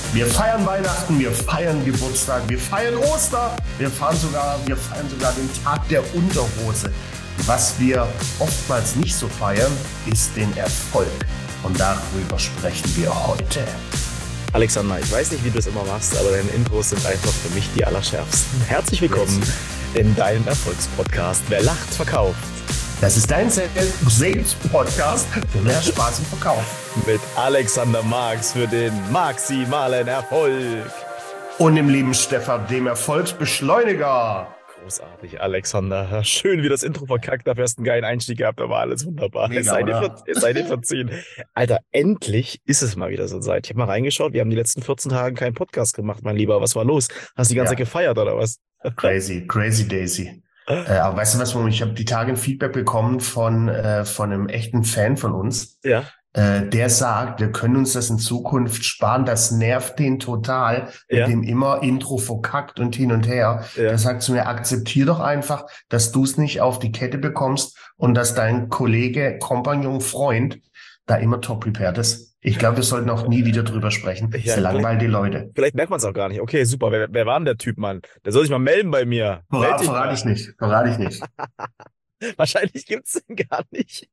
Wir feiern Weihnachten, wir feiern Geburtstag, wir feiern Ostern, wir feiern sogar den Tag der Unterhose. Was wir oftmals nicht so feiern, ist den Erfolg. Und darüber sprechen wir heute. Alexander, ich weiß nicht, wie du es immer machst, aber deine Intros sind einfach für mich die allerschärfsten. Herzlich willkommen in deinem Erfolgspodcast. Wer lacht, verkauft. Das ist dein Sales-Podcast für mehr Spaß im Verkauf. Mit Alexander Marx für den maximalen Erfolg. Und dem lieben Stefan, dem Erfolgsbeschleuniger. Großartig, Alexander. Schön, wie das Intro verkackt. Dafür hast du einen geilen Einstieg gehabt, aber alles wunderbar. Mega, es sei dir verziehen. Alter, endlich ist es mal wieder so Zeit. Ich habe mal reingeschaut, wir haben die letzten 14 Tage keinen Podcast gemacht, mein Lieber. Was war los? Hast du die ganze Zeit gefeiert, oder was? Crazy Daisy. Aber weißt du was, ich habe die Tage ein Feedback bekommen von einem echten Fan von uns. Ja. Der sagt, wir können uns das in Zukunft sparen. Das nervt den total, mit dem immer Intro verkackt und hin und her. Ja. Er sagt zu mir, akzeptier doch einfach, dass du es nicht auf die Kette bekommst und dass dein Kollege, Kompagnon, Freund da immer top prepared ist. Ich glaube, wir sollten auch nie wieder drüber sprechen. Ja, das langweilt die Leute. Vielleicht merkt man es auch gar nicht. Okay, super. Wer war denn der Typ, Mann? Der soll sich mal melden bei mir. Verrate ich nicht. Wahrscheinlich gibt's den gar nicht.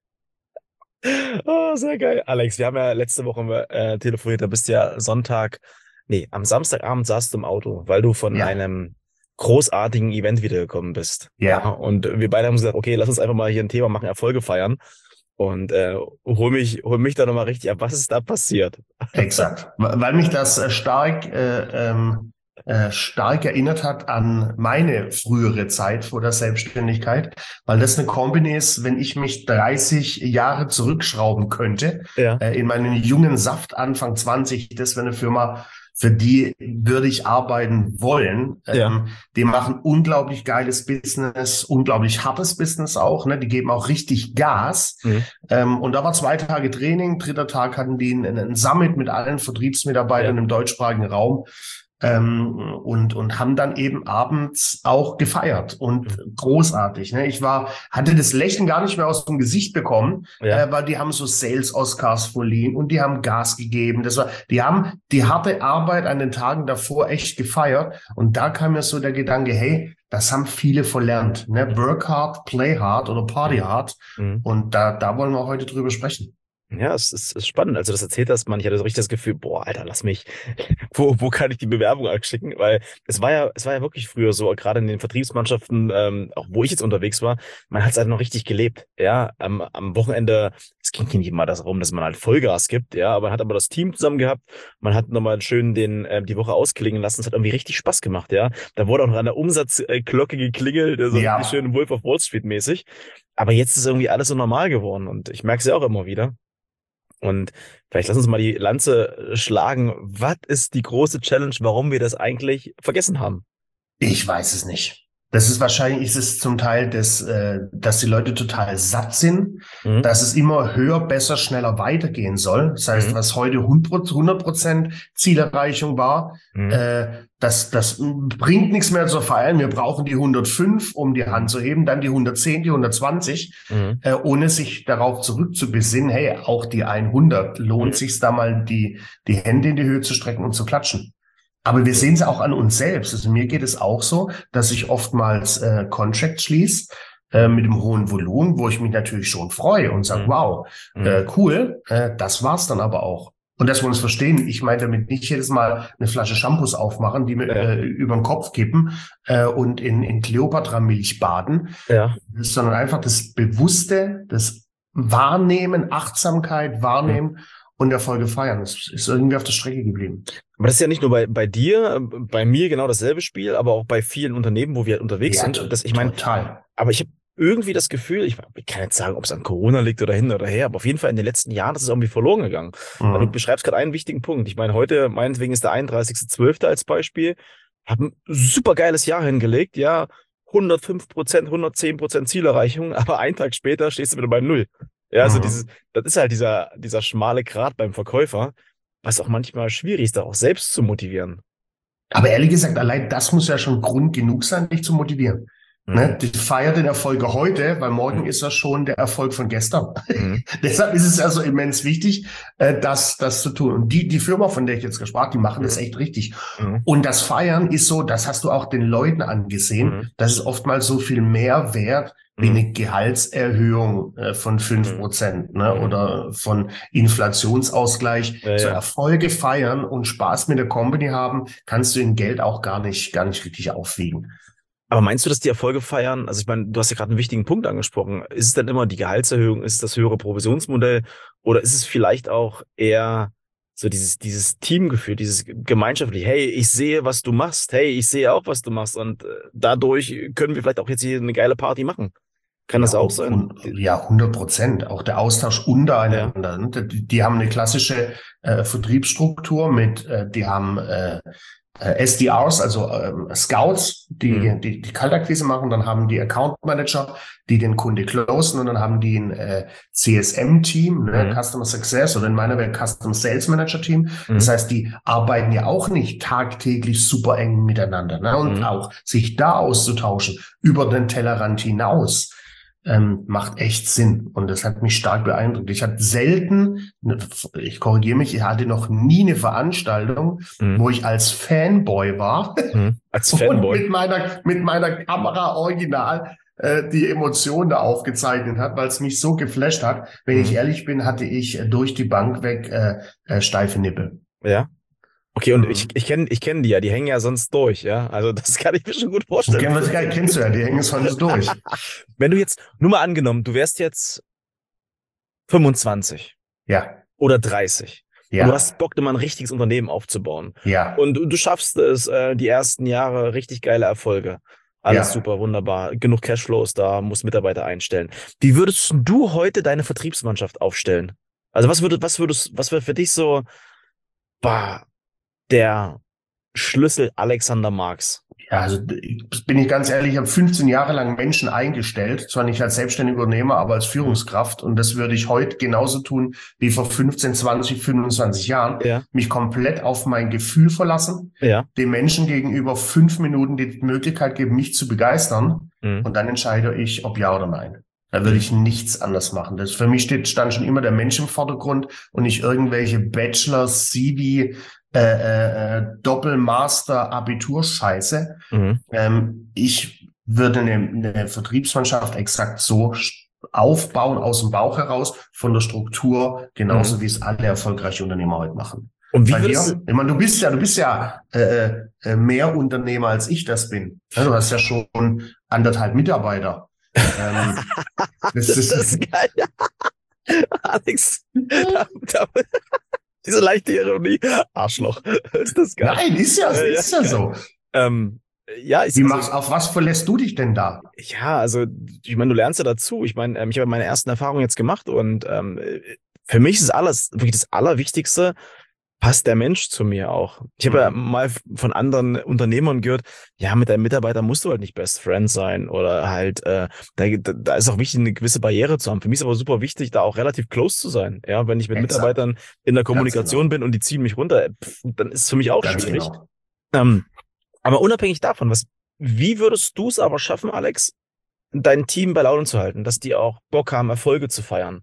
Oh, sehr geil. Alex, wir haben ja letzte Woche telefoniert. Da bist du ja am Samstagabend saßt du im Auto, weil du von einem großartigen Event wiedergekommen bist. Ja. Und wir beide haben gesagt, okay, lass uns einfach mal hier ein Thema machen, Erfolge feiern. Und hol mich da nochmal richtig ab. Was ist da passiert? Exakt. Weil mich das stark erinnert hat an meine frühere Zeit vor der Selbstständigkeit, weil das eine Kombi ist, wenn ich mich 30 Jahre zurückschrauben könnte, in meinen jungen Saft Anfang 20, das wäre eine Firma, für die würde ich arbeiten wollen. Die machen unglaublich geiles Business, unglaublich hartes Business auch. Ne? Die geben auch richtig Gas. Und da war 2 Tage Training. 3. Tag hatten die einen Summit mit allen Vertriebsmitarbeitern im deutschsprachigen Raum. Und haben dann eben abends auch gefeiert und großartig. Ne? Ich hatte das Lächeln gar nicht mehr aus dem Gesicht bekommen, weil die haben so Sales-Oscars verliehen und die haben Gas gegeben. Die haben die harte Arbeit an den Tagen davor echt gefeiert. Und da kam mir so der Gedanke, hey, das haben viele verlernt. Ne? Work hard, play hard oder party hard. Und da wollen wir heute drüber sprechen. Ja, es ist spannend. Also das erzählt das man. Ich hatte so richtig das Gefühl, boah, Alter, lass mich. Wo kann ich die Bewerbung anschicken? Weil es war ja wirklich früher so, gerade in den Vertriebsmannschaften, auch wo ich jetzt unterwegs war, man hat es halt noch richtig gelebt. Ja, am Wochenende, es ging nicht immer darum, dass man halt Vollgas gibt, ja, aber man hat aber das Team zusammen gehabt. Man hat nochmal schön die Woche ausklingen lassen. Es hat irgendwie richtig Spaß gemacht, ja. Da wurde auch noch an der Umsatzglocke geklingelt, so richtig schön Wolf of Wall Street mäßig. Aber jetzt ist irgendwie alles so normal geworden und ich merke es ja auch immer wieder. Und vielleicht lass uns mal die Lanze schlagen. Was ist die große Challenge, warum wir das eigentlich vergessen haben? Ich weiß es nicht. Ist es zum Teil, dass die Leute total satt sind, dass es immer höher, besser, schneller weitergehen soll. Das heißt, was heute 100% Zielerreichung war, das bringt nichts mehr zu feiern. Wir brauchen die 105, um die Hand zu heben, dann die 110, die 120, ohne sich darauf zurückzubesinnen, hey, auch die 100 lohnt sich da mal die Hände in die Höhe zu strecken und zu klatschen. Aber wir sehen es auch an uns selbst. Also mir geht es auch so, dass ich oftmals Contracts schließe mit dem hohen Volumen, wo ich mich natürlich schon freue und sage, wow, cool, das war's dann aber auch. Und dass wir uns verstehen, ich meine damit nicht jedes Mal eine Flasche Shampoos aufmachen, die mir über den Kopf kippen und in Kleopatra-Milch baden, sondern einfach das Bewusste, das Wahrnehmen, Achtsamkeit wahrnehmen und Erfolge feiern. Das ist irgendwie auf der Strecke geblieben. Aber das ist ja nicht nur bei dir, bei mir genau dasselbe Spiel, aber auch bei vielen Unternehmen, wo wir halt unterwegs sind. Total. Aber ich habe irgendwie das Gefühl, ich kann jetzt sagen, ob es an Corona liegt oder hin oder her, aber auf jeden Fall in den letzten Jahren ist es irgendwie verloren gegangen. Du beschreibst gerade einen wichtigen Punkt. Ich meine, heute, meinetwegen ist der 31.12. als Beispiel, habe ein super geiles Jahr hingelegt, 105%, 110% Zielerreichung, aber einen Tag später stehst du wieder bei 0. Ja, also das ist halt dieser schmale Grat beim Verkäufer, was auch manchmal schwierig ist, da auch selbst zu motivieren. Aber ehrlich gesagt, allein das muss ja schon Grund genug sein, dich zu motivieren. Ne? Die feiert den Erfolg heute, weil morgen ist er schon der Erfolg von gestern. Mhm. Deshalb ist es also immens wichtig, das zu tun. Und die Firma, von der ich jetzt gesprochen habe, die machen das echt richtig. Und das Feiern ist so, das hast du auch den Leuten angesehen, das ist oftmals so viel mehr wert wie eine Gehaltserhöhung von 5%, ne? Oder von Inflationsausgleich. So Erfolge feiern und Spaß mit der Company haben, kannst du in Geld auch gar nicht richtig aufwiegen. Aber meinst du, dass die Erfolge feiern? Also ich meine, du hast ja gerade einen wichtigen Punkt angesprochen. Ist es dann immer die Gehaltserhöhung? Ist es das höhere Provisionsmodell? Oder ist es vielleicht auch eher so dieses Teamgefühl, dieses gemeinschaftliche, hey, ich sehe, was du machst. Hey, ich sehe auch, was du machst. Und dadurch können wir vielleicht auch jetzt hier eine geile Party machen. Kann das auch sein? Ja, 100%. Auch der Austausch untereinander. Ja. Die haben eine klassische Vertriebsstruktur die haben SDRs, also Scouts, die Kaltakquise machen, dann haben die Account Manager, die den Kunde closen, und dann haben die ein CSM-Team, Customer Success, oder in meiner Welt Customer Sales Manager Team. Das heißt, die arbeiten ja auch nicht tagtäglich super eng miteinander, ne? Und auch sich da auszutauschen über den Tellerrand hinaus. Macht echt Sinn. Und das hat mich stark beeindruckt. Ich hatte selten, ich korrigiere mich, ich hatte noch nie eine Veranstaltung, wo ich als Fanboy war. Als Fanboy. Und mit meiner Kamera original die Emotionen da aufgezeichnet hat, weil es mich so geflasht hat. Wenn ich ehrlich bin, hatte ich durch die Bank weg steife Nippel. Ja. Okay, und ich kenn die ja, die hängen ja sonst durch, ja. Also das kann ich mir schon gut vorstellen. Kennst du ja, die hängen sonst durch. Wenn du jetzt, nur mal angenommen, du wärst jetzt 25. Ja. Oder 30. Ja. Und du hast Bock, immer ein richtiges Unternehmen aufzubauen. Ja. Und du schaffst es, die ersten Jahre richtig geile Erfolge. Alles super, wunderbar. Genug Cashflows da, musst Mitarbeiter einstellen. Wie würdest du heute deine Vertriebsmannschaft aufstellen? Also was wäre für dich so, der Schlüssel Alexander Marx? Ja, also bin ich ganz ehrlich, ich habe 15 Jahre lang Menschen eingestellt, zwar nicht als selbstständiger Unternehmer, aber als Führungskraft. Und das würde ich heute genauso tun wie vor 15, 20, 25 Jahren. Ja. Mich komplett auf mein Gefühl verlassen, den Menschen gegenüber 5 Minuten die Möglichkeit geben, mich zu begeistern. Und dann entscheide ich, ob ja oder nein. Da würde ich nichts anders machen. Das für mich stand schon immer der Mensch im Vordergrund und nicht irgendwelche Bachelor, CV, Doppelmaster, Abiturscheiße. Ich würde eine Vertriebsmannschaft exakt so aufbauen, aus dem Bauch heraus, von der Struktur, genauso wie es alle erfolgreiche Unternehmer heute machen. Und wie bei dir? Ich meine, du bist ja mehr Unternehmer, als ich das bin. Ja, du hast ja schon 1,5 Mitarbeiter. Das ist geil. Alex, diese leichte Ironie. Arschloch. Ist das geil? Nein, ist ja so. Auf was verlässt du dich denn da? Ja, also, ich meine, du lernst ja dazu. Ich meine, ich habe meine ersten Erfahrungen jetzt gemacht und für mich ist alles wirklich das Allerwichtigste, passt der Mensch zu mir auch. Ich habe ja mal von anderen Unternehmern gehört, ja, mit deinem Mitarbeiter musst du halt nicht Best Friend sein oder halt, da ist auch wichtig, eine gewisse Barriere zu haben. Für mich ist aber super wichtig, da auch relativ close zu sein. Ja, wenn ich mit Mitarbeitern in der Kommunikation bin und die ziehen mich runter, dann ist es für mich auch schwierig. Aber unabhängig davon, wie würdest du es aber schaffen, Alex, dein Team bei Laune zu halten, dass die auch Bock haben, Erfolge zu feiern?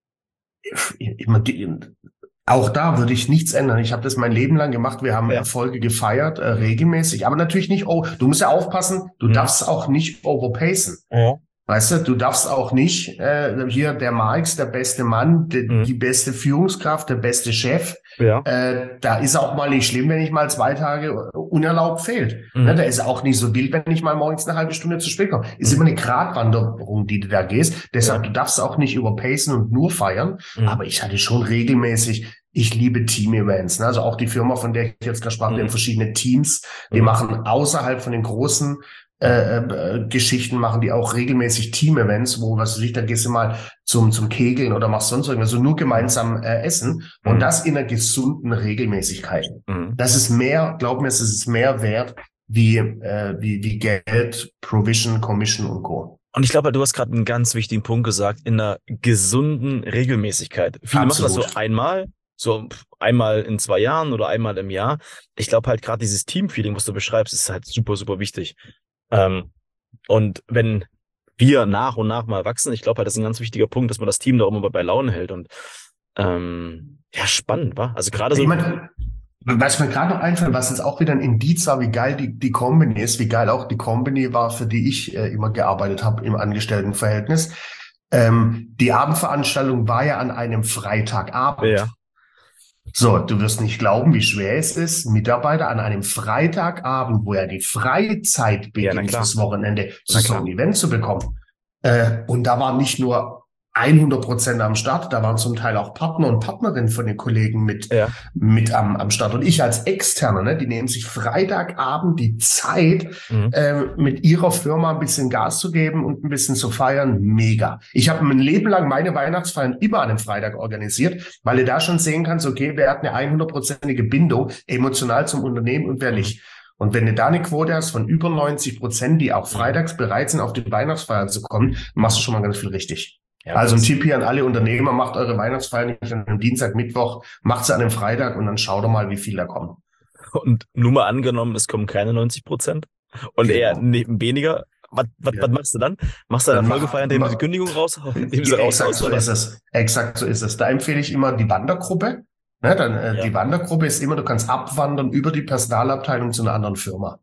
Auch da würde ich nichts ändern. Ich habe das mein Leben lang gemacht. Wir haben Erfolge gefeiert, regelmäßig. Aber natürlich nicht, du musst ja aufpassen, du darfst auch nicht overpacen. Weißt du, du darfst auch nicht, hier der Marx, der beste Mann, die beste Führungskraft, der beste Chef. Da ist auch mal nicht schlimm, wenn ich mal 2 Tage unerlaubt fehlt. Da ist auch nicht so wild, wenn ich mal morgens eine halbe Stunde zu spät komme. Ist immer eine Gratwanderung, die du da gehst. Deshalb, du darfst auch nicht überpacen und nur feiern. Aber ich hatte schon regelmäßig, ich liebe Team-Events. Also auch die Firma, von der ich jetzt gerade sprach, die haben verschiedene Teams. Die machen außerhalb von den großen Geschichten, machen die auch regelmäßig Team-Events, wo, was weiß ich, da gehst du mal zum Kegeln oder machst sonst irgendwas, so nur gemeinsam essen und das in einer gesunden Regelmäßigkeit. Das ist mehr, glaub mir, es ist mehr wert wie Geld, Provision, Commission und Co. Und ich glaube, du hast gerade einen ganz wichtigen Punkt gesagt, in einer gesunden Regelmäßigkeit. Viele machen das so einmal in 2 Jahren oder einmal im Jahr. Ich glaube halt gerade dieses Teamfeeling, was du beschreibst, ist halt super, super wichtig. Und wenn wir nach und nach mal wachsen, ich glaube halt, das ist ein ganz wichtiger Punkt, dass man das Team da auch immer bei Laune hält. Und ja, spannend, wa? Also gerade so. Ich meine, was mir gerade noch einfällt, was jetzt auch wieder ein Indiz war, wie geil die Company ist, wie geil auch die Company war, für die ich immer gearbeitet habe im Angestelltenverhältnis. Die Abendveranstaltung war ja an einem Freitagabend. Ja. So, du wirst nicht glauben, wie schwer es ist, Mitarbeiter an einem Freitagabend, wo ja die Freizeit beginnt fürs Wochenende, zu so einem Event zu bekommen. Und da waren nicht nur 100% am Start, da waren zum Teil auch Partner und Partnerinnen von den Kollegen mit am Start. Und ich als Externer, ne, die nehmen sich Freitagabend die Zeit, mit ihrer Firma ein bisschen Gas zu geben und ein bisschen zu feiern. Mega. Ich habe mein Leben lang meine Weihnachtsfeiern immer an einem Freitag organisiert, weil du da schon sehen kannst, okay, wer hat eine 100%ige Bindung emotional zum Unternehmen und wer nicht. Und wenn du da eine Quote hast von über 90%, die auch freitags bereit sind, auf die Weihnachtsfeier zu kommen, machst du schon mal ganz viel richtig. Ja, also ein Tipp hier an alle Unternehmer, macht eure Weihnachtsfeier nicht an einem Dienstag, Mittwoch, macht sie an einem Freitag und dann schaut doch mal, wie viel da kommen. Und nur mal angenommen, es kommen keine 90% und eher weniger. Was machst du dann? Machst du eine Folgefeier, indem du die Kündigung indem sie raushaust? So ist es. Exakt so ist es. Da empfehle ich immer die Wandergruppe. Ne, die Wandergruppe ist immer, du kannst abwandern über die Personalabteilung zu einer anderen Firma.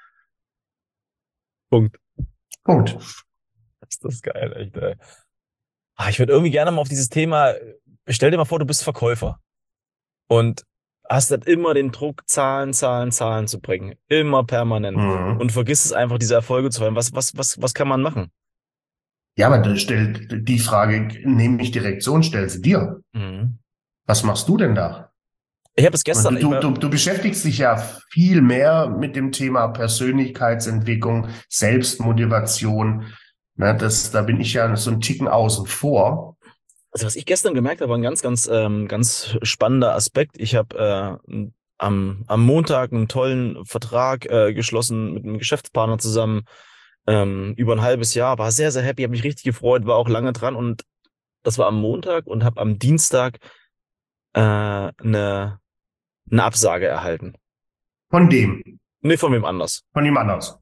Punkt. Das ist geil, echt, ey. Ich würde irgendwie gerne mal auf dieses Thema, stell dir mal vor, du bist Verkäufer und hast dann immer den Druck, Zahlen zu bringen. Immer permanent. Und vergisst es einfach, diese Erfolge zu feiern. Was kann man machen? Ja, aber die Frage, nehme ich direkt so und stell sie dir. Was machst du denn da? Ich habe es gestern. Du beschäftigst dich ja viel mehr mit dem Thema Persönlichkeitsentwicklung, Selbstmotivation. Na, da bin ich ja so ein Ticken außen vor. Also was ich gestern gemerkt habe, war ein ganz spannender Aspekt. Ich habe am Montag einen tollen Vertrag geschlossen mit einem Geschäftspartner zusammen über ein halbes Jahr. War sehr, sehr happy, habe mich richtig gefreut, war auch lange dran und das war am Montag und habe am Dienstag eine Absage erhalten. Von dem? Nee, von wem anders. Von jemand anders.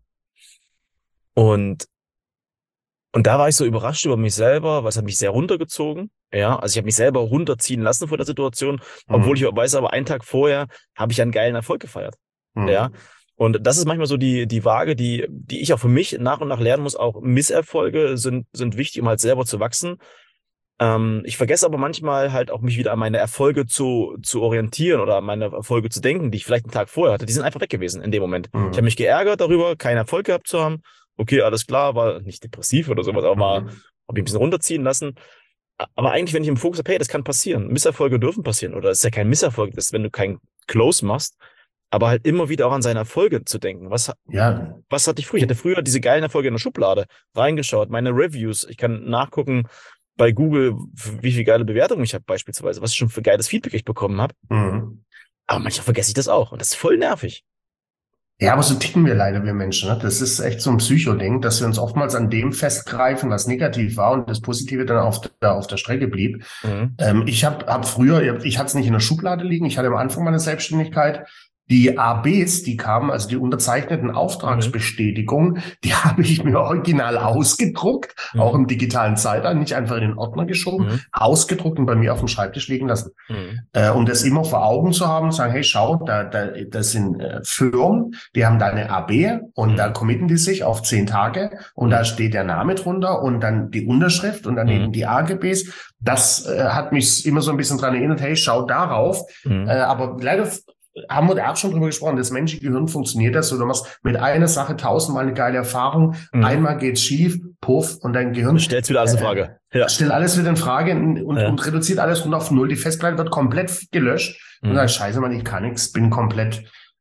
Und da war ich so überrascht über mich selber, weil es hat mich sehr runtergezogen. Ja, also ich habe mich selber runterziehen lassen von der Situation, obwohl ich weiß, aber einen Tag vorher habe ich einen geilen Erfolg gefeiert. Ja. Und das ist manchmal so die Waage, die ich auch für mich nach und nach lernen muss. Auch Misserfolge sind wichtig, um halt selber zu wachsen. Ich vergesse aber manchmal halt auch mich wieder an meine Erfolge zu orientieren oder an meine Erfolge zu denken, die ich vielleicht einen Tag vorher hatte. Die sind einfach weg gewesen in dem Moment. Ich habe mich geärgert darüber, keinen Erfolg gehabt zu haben. Okay, alles klar, war nicht depressiv oder sowas, aber habe mich ein bisschen runterziehen lassen. Aber eigentlich, wenn ich im Fokus habe, hey, das kann passieren. Misserfolge dürfen passieren. Oder es ist ja kein Misserfolg, das ist, wenn du keinen Close machst, aber halt immer wieder auch an seine Erfolge zu denken. Was hatte ich früher? Ich hatte früher diese geilen Erfolge in der Schublade reingeschaut, meine Reviews. Ich kann nachgucken bei Google, wie viele geile Bewertungen ich habe beispielsweise, was ich schon für geiles Feedback ich bekommen habe. Aber manchmal vergesse ich das auch und das ist voll nervig. Ja, aber so ticken wir leider, wir Menschen. Ne? Das ist echt so ein Psychoding, dass wir uns oftmals an dem festgreifen, was negativ war und das Positive dann auf der Strecke blieb. Ich hab früher, ich hatte es nicht in der Schublade liegen, ich hatte am Anfang meiner Selbstständigkeit die ABs, die kamen, also die unterzeichneten Auftragsbestätigungen, die habe ich mir original ausgedruckt, auch im digitalen Zeitalter, nicht einfach in den Ordner geschoben, ausgedruckt und bei mir auf dem Schreibtisch liegen lassen. Um das immer vor Augen zu haben, sagen, hey, schau, das sind Firmen, die haben da eine AB und da committen die sich auf 10 Tage und da steht der Name drunter und dann die Unterschrift und dann eben die AGBs. Das hat mich immer so ein bisschen dran erinnert, hey, schau darauf. Aber leider haben wir da auch schon drüber gesprochen, das menschliche Gehirn funktioniert das so, du machst mit einer Sache 1000-mal eine geile Erfahrung, einmal geht's schief, puff, und dein Gehirn stellt wieder alles in Frage. Stellt alles wieder in Frage und reduziert alles runter auf 0. Die Festplatte wird komplett gelöscht und dann scheiße, Mann, ich kann nichts, bin komplett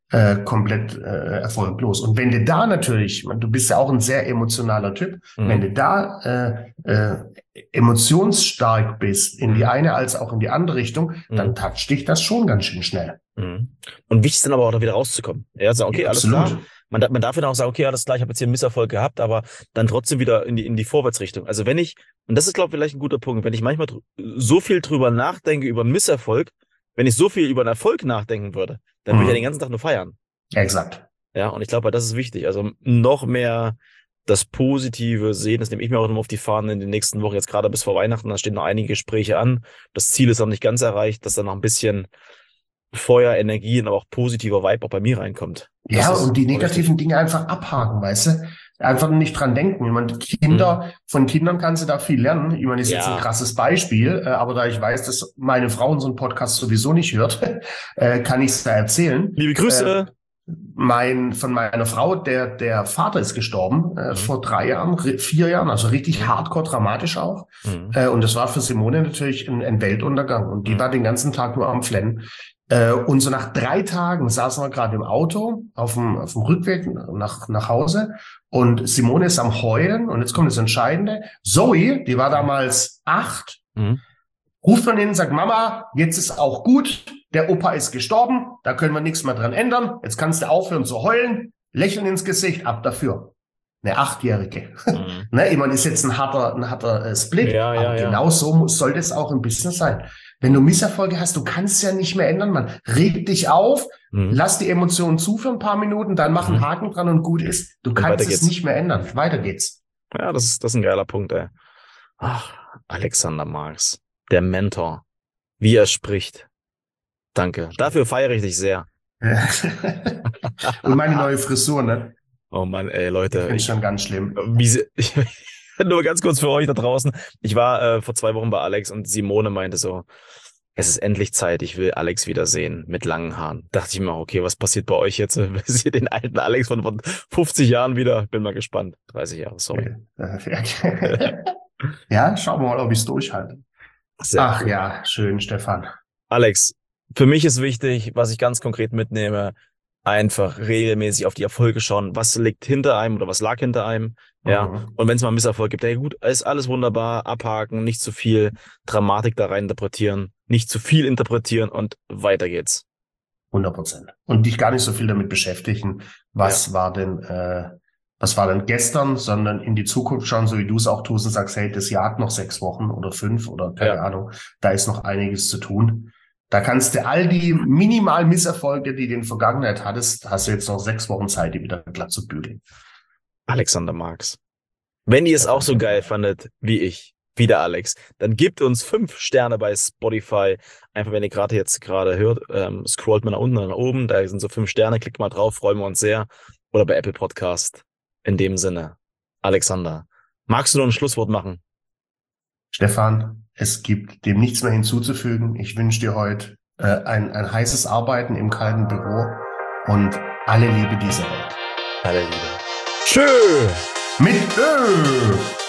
erfolglos. Und wenn du da natürlich, du bist ja auch ein sehr emotionaler Typ, wenn du da emotionsstark bist, in die eine als auch in die andere Richtung, dann toucht dich das schon ganz schön schnell. Und wichtig ist dann aber auch da wieder rauszukommen. Ja, sagen, okay, alles klar. Man darf dann auch sagen, okay, alles klar, ich habe jetzt hier einen Misserfolg gehabt, aber dann trotzdem wieder in die Vorwärtsrichtung. Also wenn ich, und das ist, glaube ich, vielleicht ein guter Punkt, wenn ich manchmal so viel drüber nachdenke über einen Misserfolg, wenn ich so viel über einen Erfolg nachdenken würde, dann würde ich ja den ganzen Tag nur feiern. Exakt. Ja, und ich glaube, das ist wichtig. Also noch mehr das Positive sehen. Das nehme ich mir auch immer auf die Fahnen in den nächsten Wochen, jetzt gerade bis vor Weihnachten. Da stehen noch einige Gespräche an. Das Ziel ist noch nicht ganz erreicht, dass da noch ein bisschen Feuer, Energie und aber auch positiver Vibe auch bei mir reinkommt. Ja, und die negativen Dinge einfach abhaken, weißt du? Einfach nicht dran denken. Ich meine, von Kindern kannst du da viel lernen. Ich meine, ist jetzt ein krasses Beispiel, aber da ich weiß, dass meine Frau unseren Podcast sowieso nicht hört, kann ich es da erzählen. Liebe Grüße. Von meiner Frau, der Vater ist gestorben vor 3 Jahren, 4 Jahren, also richtig hardcore dramatisch auch. Und das war für Simone natürlich ein Weltuntergang. Und die war den ganzen Tag nur am Flennen. Und so nach 3 Tagen saßen wir gerade im Auto auf dem Rückweg nach Hause und Simone ist am Heulen und jetzt kommt das Entscheidende. Zoe, die war damals 8, ruft von innen, sagt, Mama, jetzt ist auch gut, der Opa ist gestorben, da können wir nichts mehr dran ändern, jetzt kannst du aufhören zu heulen, lächeln ins Gesicht, ab dafür. Eine 8-Jährige. Ne, ich meine, ist jetzt ein harter Split, aber genau so sollte es auch im Business sein. Wenn du Misserfolge hast, du kannst es ja nicht mehr ändern, man. Reg dich auf, lass die Emotionen zu für ein paar Minuten, dann mach einen Haken dran und gut ist. Du kannst es nicht mehr ändern. Weiter geht's. Ja, das ist ein geiler Punkt, ey. Ach, Alexander Marx, der Mentor, wie er spricht. Danke. Dafür feiere ich dich sehr. Und meine neue Frisur, ne? Oh Mann, ey, Leute. Ich finde schon ganz schlimm. Nur ganz kurz für euch da draußen. Ich war vor 2 Wochen bei Alex und Simone meinte so, es ist endlich Zeit, ich will Alex wiedersehen mit langen Haaren. Dachte ich mir, okay, was passiert bei euch jetzt? Seht ihr den alten Alex von 50 Jahren wieder? Bin mal gespannt. 30 Jahre, sorry. Ja, schauen wir mal, ob ich es durchhalte. Sehr cool. Ja, schön, Stefan. Alex, für mich ist wichtig, was ich ganz konkret mitnehme, einfach regelmäßig auf die Erfolge schauen, was liegt hinter einem oder was lag hinter einem, ja. Und wenn es mal einen Misserfolg gibt, hey gut, ist alles wunderbar, abhaken, nicht zu viel Dramatik da rein interpretieren, nicht zu viel interpretieren und weiter geht's. 100%. Und dich gar nicht so viel damit beschäftigen, was war denn gestern, sondern in die Zukunft schauen, so wie du es auch tust und sagst, hey, das Jahr hat noch 6 Wochen oder 5 oder keine Ahnung, da ist noch einiges zu tun. Da kannst du all die minimal Misserfolge, die du in der Vergangenheit hattest, hast du jetzt noch 6 Wochen Zeit, die wieder glatt zu bügeln. Alexander Marx. Wenn ihr es auch so geil fandet wie ich, wie der Alex, dann gebt uns 5 Sterne bei Spotify. Einfach, wenn ihr gerade hört, scrollt mal nach unten, nach oben, da sind so 5 Sterne, klickt mal drauf, freuen wir uns sehr. Oder bei Apple Podcast. In dem Sinne, Alexander, magst du noch ein Schlusswort machen? Stefan, es gibt dem nichts mehr hinzuzufügen. Ich wünsche dir heute ein heißes Arbeiten im kalten Büro und alle Liebe dieser Welt. Alle Liebe. Tschö! Mit Ö!